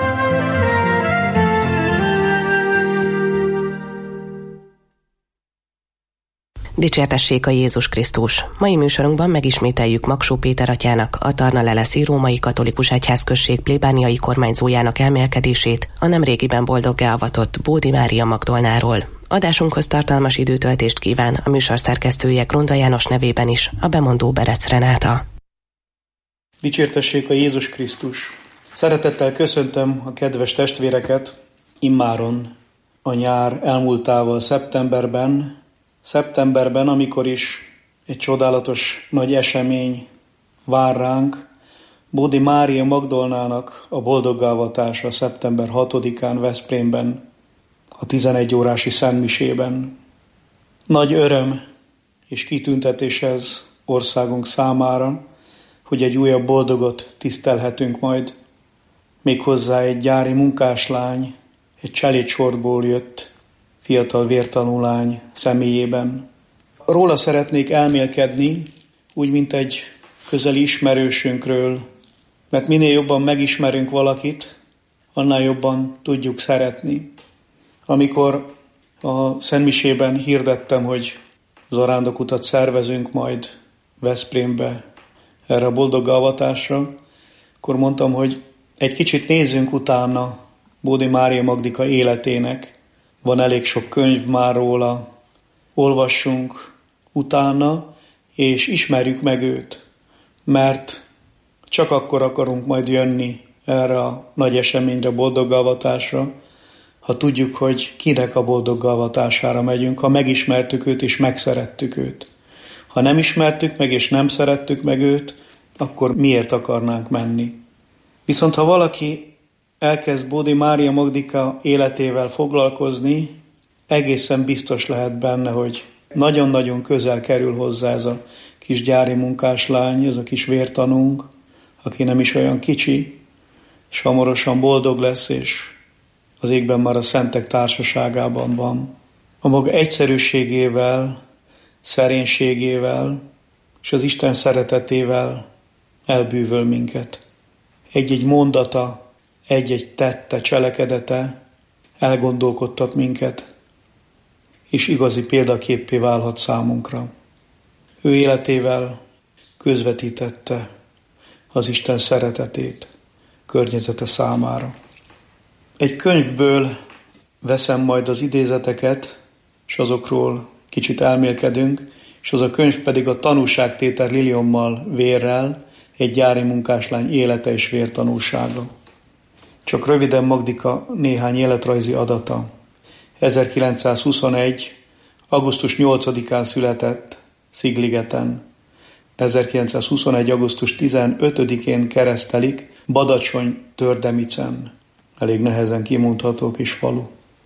Dicsértessék a Jézus Krisztus! Mai műsorunkban megismételjük Magsó Péter atyának, a Tarna-Leleszi Római Katolikus Egyházközség plébániai kormányzójának elmélkedését a nemrégiben boldoggá avatott Bódi Mária Magdolnáról. Adásunkhoz tartalmas időtöltést kíván a műsor szerkesztője Gronda János nevében is, a bemondó Berec Renáta. Dicsértessék a Jézus Krisztus! Szeretettel köszöntöm a kedves testvéreket immáron a nyár elmúltával szeptemberben, Szeptemberben, amikor is egy csodálatos nagy esemény vár ránk, Bódi Mária Magdolnának a boldoggávatása szeptember hatodikán Veszprémben, a tizenegy órási szentmisében. Nagy öröm és kitüntetés ez országunk számára, hogy egy újabb boldogot tisztelhetünk majd, méghozzá egy gyári munkáslány, egy cselédsorból jött fiatal vértanú lány személyében. Róla szeretnék elmélkedni, úgy, mint egy közeli ismerősünkről, mert minél jobban megismerünk valakit, annál jobban tudjuk szeretni. Amikor a szentmisében hirdettem, hogy zarándokutat szervezünk majd Veszprémbe erre a boldoggavatásra, akkor mondtam, hogy egy kicsit nézzünk utána Bódi Mária Magdika életének. Van elég sok könyv már róla, olvassunk utána, és ismerjük meg őt, mert csak akkor akarunk majd jönni erre a nagy eseményre, boldoggavatásra, ha tudjuk, hogy kinek a boldoggavatására megyünk, ha megismertük őt és megszerettük őt. Ha nem ismertük meg és nem szerettük meg őt, akkor miért akarnánk menni? Viszont ha valaki elkezd Bódi Mária Magdika életével foglalkozni, egészen biztos lehet benne, hogy nagyon-nagyon közel kerül hozzá ez a kis gyári munkáslány, ez a kis vértanúnk, aki nem is olyan kicsi, és hamarosan boldog lesz, és az égben már a szentek társaságában van. A maga egyszerűségével, szerénységével és az Isten szeretetével elbűvöl minket. Egy-egy mondata, egy-egy tette, cselekedete elgondolkodtat minket, és igazi példaképpé válhat számunkra. Ő életével közvetítette az Isten szeretetét környezete számára. Egy könyvből veszem majd az idézeteket, és azokról kicsit elmélkedünk, és az a könyv pedig a Tanúságtétel liliommal vérrel, egy gyári munkáslány élete és vértanúsága. Csak röviden Magdika néhány életrajzi adata. ezerkilencszázhuszonegy. augusztus nyolcadikán született Szigligeten. ezerkilencszázhuszonegy. augusztus tizenötödikén keresztelik Badacsony-Tördemicen. Elég nehezen kimondható kis falu.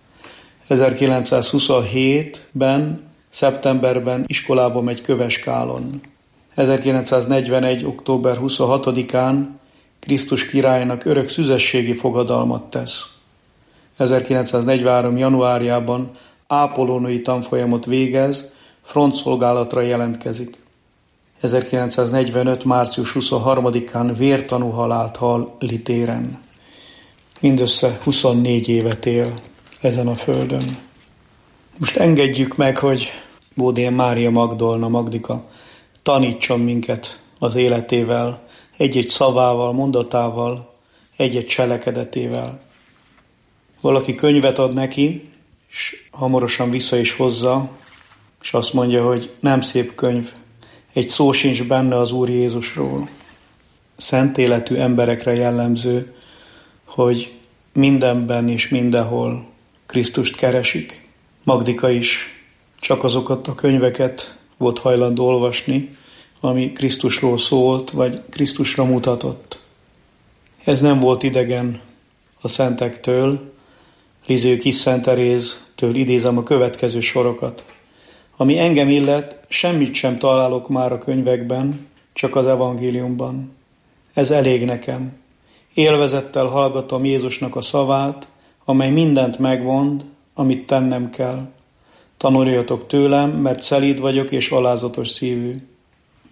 ezerkilencszázhuszonhétben. szeptemberben iskolába megy Köveskálon. ezerkilencszáznegyvenegy. október huszonhatodikán Krisztus királynak örök szüzességi fogadalmat tesz. ezerkilencszáznegyvenhárom. januárjában ápolónői tanfolyamot végez, frontszolgálatra jelentkezik. ezerkilencszáznegyvenöt. március huszonharmadikán vértanú halált hal Litéren. Mindössze huszonnégy évet él ezen a földön. Most engedjük meg, hogy Bódi Mária Magdolna Magdika tanítson minket az életével, egy-egy szavával, mondatával, egy-egy cselekedetével. Valaki könyvet ad neki, és hamarosan vissza is hozza, és azt mondja, hogy nem szép könyv, egy szó sincs benne az Úr Jézusról. Szent életű emberekre jellemző, hogy mindenben és mindenhol Krisztust keresik. Magdika is csak azokat a könyveket volt hajlandó olvasni, ami Krisztusról szólt, vagy Krisztusra mutatott. Ez nem volt idegen a szentektől. Liző Kis Szent Teréztől idézem a következő sorokat. Ami engem illet, semmit sem találok már a könyvekben, csak az evangéliumban. Ez elég nekem. Élvezettel hallgatom Jézusnak a szavát, amely mindent megmond, amit tennem kell. Tanuljatok tőlem, mert szelíd vagyok és alázatos szívű.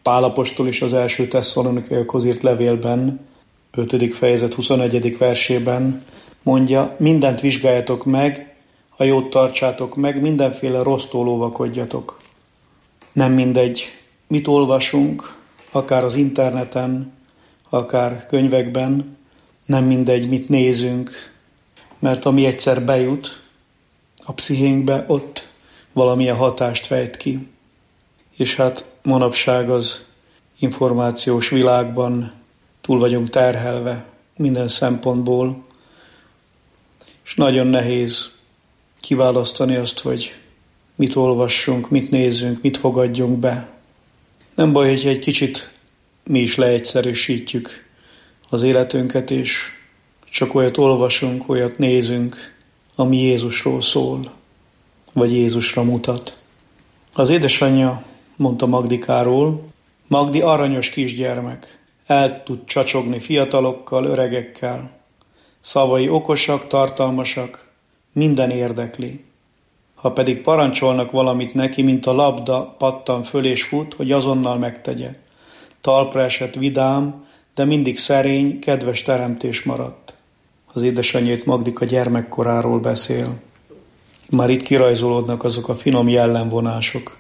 Pál apostol is az első Tesszalonikaiakhoz írt levélben, ötödik fejezet huszonegyedik versében mondja, mindent vizsgáljatok meg, a jót tartsátok meg, mindenféle rossztól óvakodjatok. Nem mindegy, mit olvasunk, akár az interneten, akár könyvekben, nem mindegy, mit nézünk, mert ami egyszer bejut a pszichénkbe, ott valamilyen hatást fejt ki. És hát manapság az információs világban túl vagyunk terhelve minden szempontból, és nagyon nehéz kiválasztani azt, hogy mit olvassunk, mit nézzünk, mit fogadjunk be. Nem baj, hogy egy kicsit mi is leegyszerűsítjük az életünket, és csak olyat olvasunk, olyat nézünk, ami Jézusról szól, vagy Jézusra mutat. Az édesanyja mondta Magdikáról, Magdi aranyos kisgyermek, el tud csacsogni fiatalokkal, öregekkel, szavai okosak, tartalmasak, minden érdekli. Ha pedig parancsolnak valamit neki, mint a labda, pattan föl és fut, hogy azonnal megtegye. Talpra esett vidám, de mindig szerény, kedves teremtés maradt. Az édesanyjét Magdika gyermekkoráról beszél. Már itt kirajzolódnak azok a finom jellemvonások,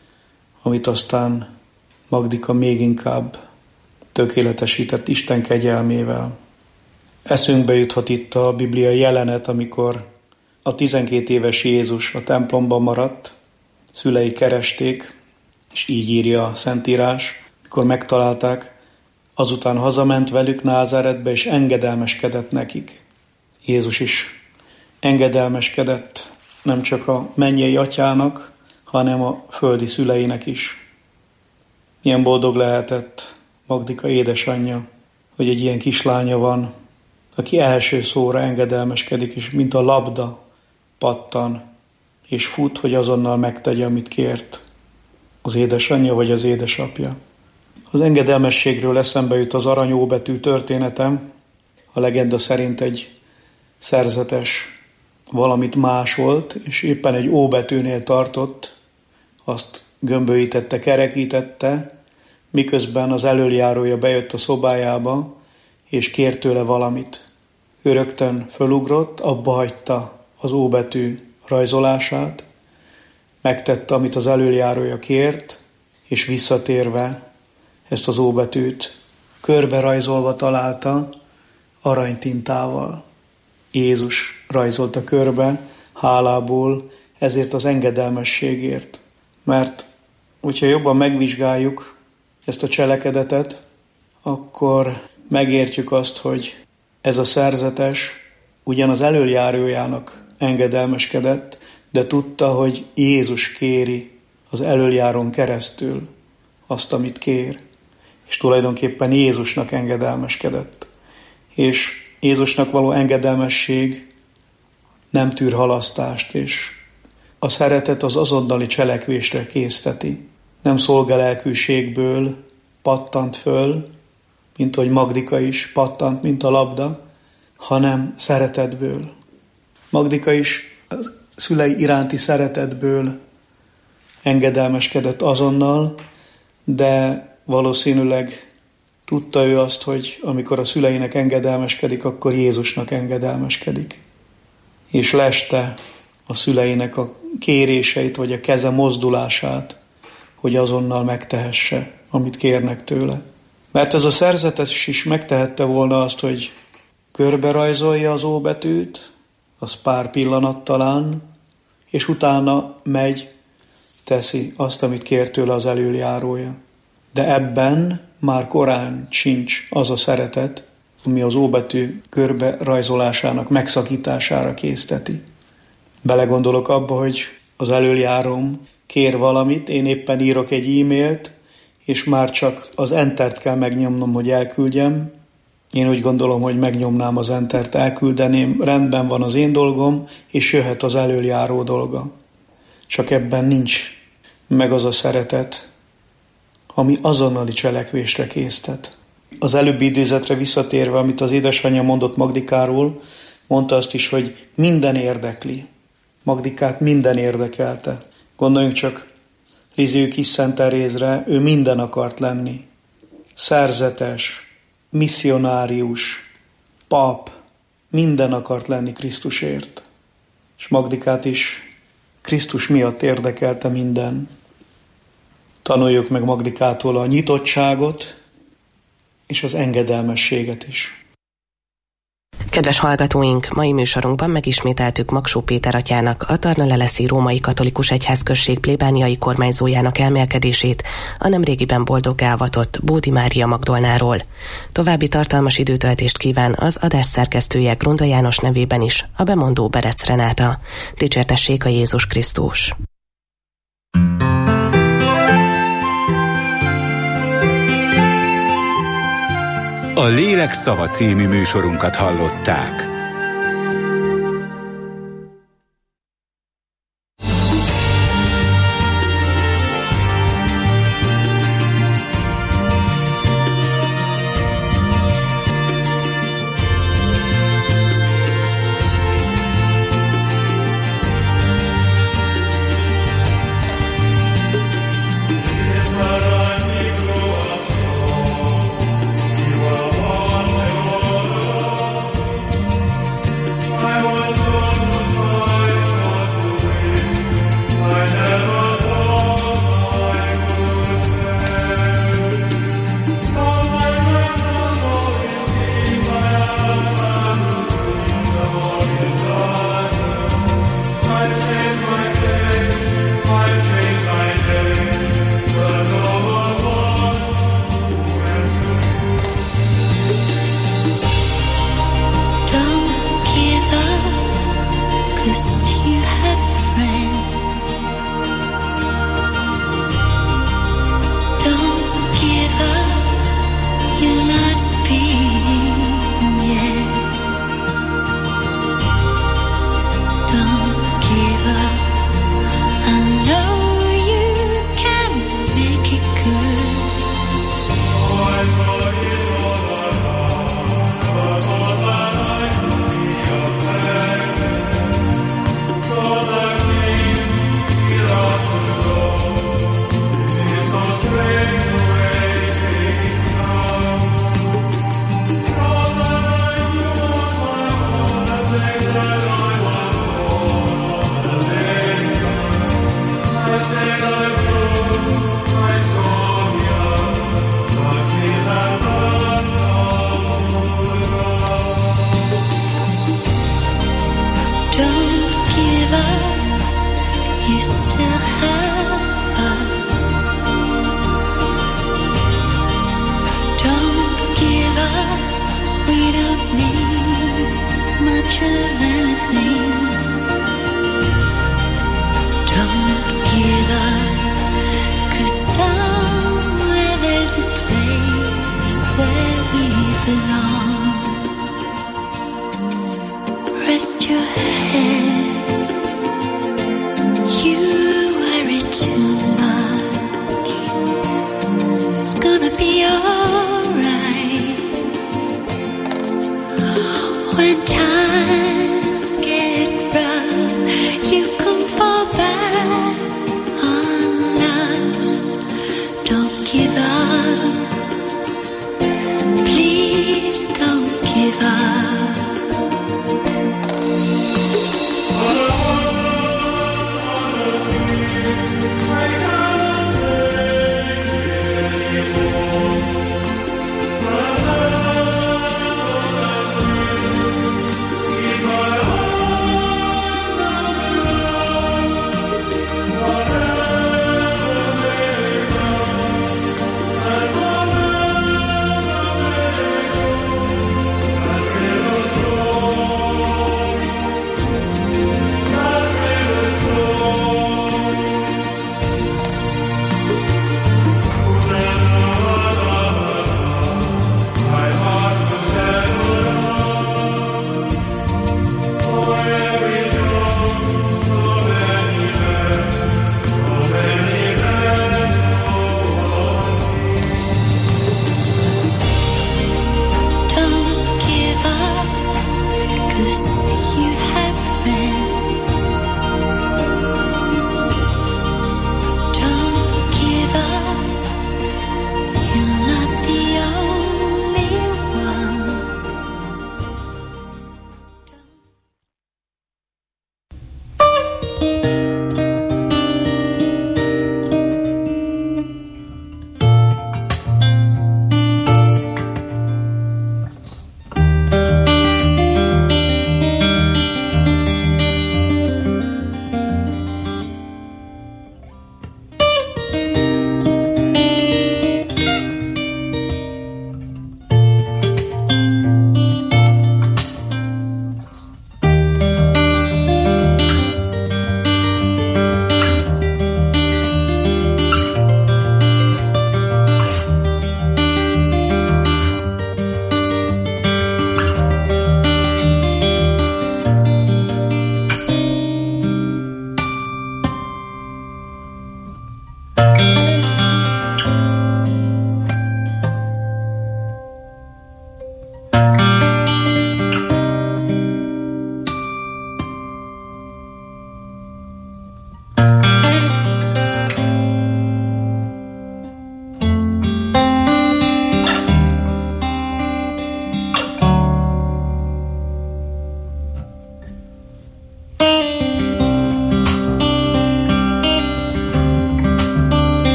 amit aztán Magdika még inkább tökéletesített Isten kegyelmével. Eszünkbe juthat itt a bibliai jelenet, amikor a tizenkét éves Jézus a templomban maradt, szülei keresték, és így írja a Szentírás, mikor megtalálták, azután hazament velük Názáretbe, és engedelmeskedett nekik. Jézus is engedelmeskedett nem csak a mennyei atyának, hanem a földi szüleinek is. Milyen boldog lehetett Magdika édesanyja, hogy egy ilyen kislánya van, aki első szóra engedelmeskedik, és mint a labda pattan, és fut, hogy azonnal megtegye, amit kért az édesanyja vagy az édesapja. Az engedelmességről eszembe jut az arany óbetű történetem. A legenda szerint egy szerzetes valamit másolt, és éppen egy óbetűnél tartott, azt gömbölyítette, kerekítette, miközben az elöljárója bejött a szobájába, és kért tőle valamit. Ő rögtön fölugrott, abba hagyta az óbetű rajzolását, megtette, amit az elöljárója kért, és visszatérve ezt az óbetűt körbe rajzolva találta aranytintával. Jézus rajzolta körbe hálából ezért az engedelmességért. Mert hogyha jobban megvizsgáljuk ezt a cselekedetet, akkor megértjük azt, hogy ez a szerzetes ugyan az elöljárójának engedelmeskedett, de tudta, hogy Jézus kéri az elöljárón keresztül azt, amit kér. És tulajdonképpen Jézusnak engedelmeskedett. És Jézusnak való engedelmesség nem tűr halasztást, és a szeretet az azonnali cselekvésre készteti. Nem szolgalelkűségből pattant föl, mint hogy Magdika is pattant, mint a labda, hanem szeretetből. Magdika is a szülei iránti szeretetből engedelmeskedett azonnal, de valószínűleg tudta ő azt, hogy amikor a szüleinek engedelmeskedik, akkor Jézusnak engedelmeskedik. És leste a szüleinek a kéréseit, vagy a keze mozdulását, hogy azonnal megtehesse, amit kérnek tőle. Mert ez a szerzetes is megtehette volna azt, hogy körbe rajzolja az óbetűt, az pár pillanat talán, és utána megy, teszi azt, amit kér tőle az elöljárója. De ebben már korán sincs az a szeretet, ami az óbetű körbe rajzolásának megszakítására készteti. Belegondolok abba, hogy az elöljáróm kér valamit, én éppen írok egy e-mailt, és már csak az entert kell megnyomnom, hogy elküldjem. Én úgy gondolom, hogy megnyomnám az entert, elküldeném, rendben van az én dolgom, és jöhet az elöljáró dolga. Csak ebben nincs meg az a szeretet, ami azonnali cselekvésre késztet. Az előbbi idézetre visszatérve, amit az édesanyja mondott Magdikáról, mondta azt is, hogy minden érdekli. Magdikát minden érdekelte. Gondoljunk csak Liző kis Szent Terézre ő minden akart lenni. Szerzetes, misszionárius, pap, minden akart lenni Krisztusért. És Magdikát is Krisztus miatt érdekelte minden. Tanuljuk meg Magdikától a nyitottságot és az engedelmességet is. Kedves hallgatóink, mai műsorunkban megismételtük Magsó Péter atyának, a Tarna-Leleszi Római Katolikus Egyházközség plébániai kormányzójának elmélkedését a nemrégiben boldoggá avatott Bódi Mária Magdolnáról. További tartalmas időtöltést kíván az adás szerkesztője Grunda János nevében is, a bemondó Berec Renáta. Dicsértessék a Jézus Krisztus! A Lélek Szava című műsorunkat hallották. Don't give up, you still have